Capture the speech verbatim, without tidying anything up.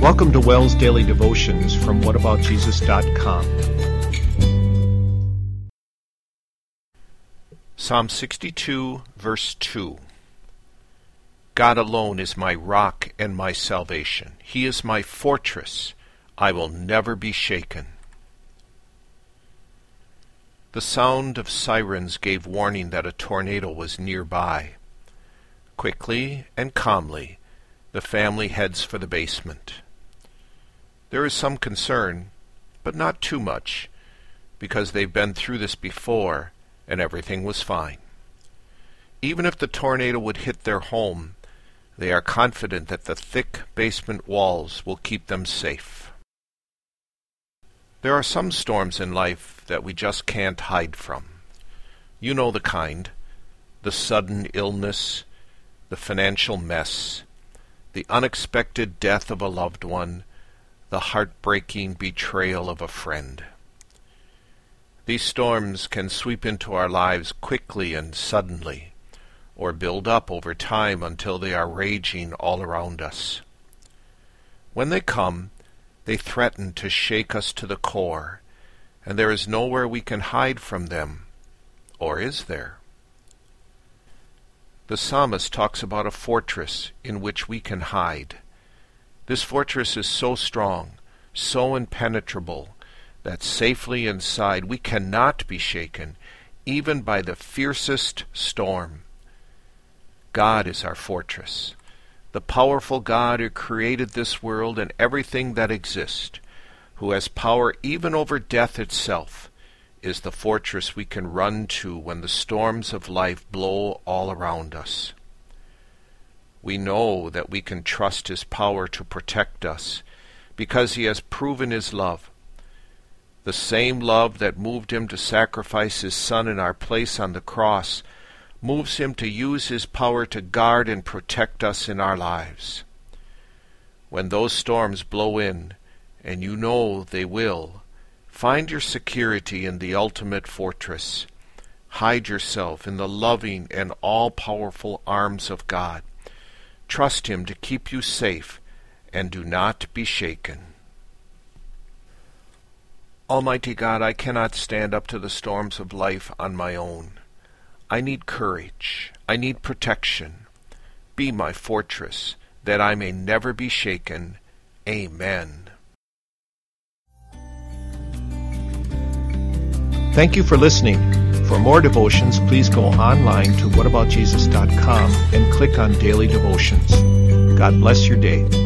Welcome to Wells Daily Devotions from what about jesus dot com. Psalm sixty-two, verse two. God alone is my rock and my salvation. He is my fortress. I will never be shaken. The sound of sirens gave warning that a tornado was nearby. Quickly and calmly, the family heads for the basement. There is some concern, but not too much, because they've been through this before and everything was fine. Even if the tornado would hit their home, they are confident that the thick basement walls will keep them safe. There are some storms in life that we just can't hide from. You know the kind: the sudden illness, the financial mess, the unexpected death of a loved one, the heartbreaking betrayal of a friend. These storms can sweep into our lives quickly and suddenly, or build up over time until they are raging all around us. When they come, they threaten to shake us to the core, and there is nowhere we can hide from them. Or is there? The psalmist talks about a fortress in which we can hide. This fortress is so strong, so impenetrable, that safely inside we cannot be shaken, even by the fiercest storm. God is our fortress. The powerful God who created this world and everything that exists, who has power even over death itself, is the fortress we can run to when the storms of life blow all around us. We know that we can trust His power to protect us because He has proven His love. The same love that moved Him to sacrifice His Son in our place on the cross moves Him to use His power to guard and protect us in our lives. When those storms blow in, and you know they will, find your security in the ultimate fortress. Hide yourself in the loving and all-powerful arms of God. Trust Him to keep you safe, and do not be shaken. Almighty God, I cannot stand up to the storms of life on my own. I need courage. I need protection. Be my fortress, that I may never be shaken. Amen. Thank you for listening. For more devotions, please go online to what about jesus dot com and click on Daily Devotions. God bless your day.